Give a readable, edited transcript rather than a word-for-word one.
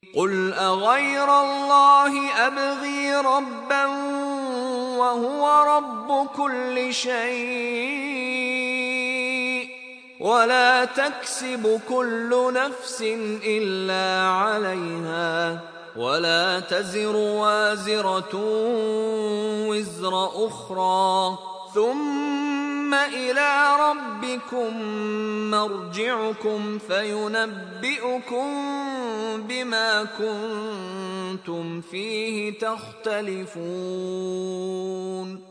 قل أغير الله أبغي ربا وهو رب كل شيء ولا تكسب كل نفس إلا عليها ولا تزر وازرة وزر أخرى ثم إلى ربكم مرجعكم فينبئكم بما كنتم فيه تختلفون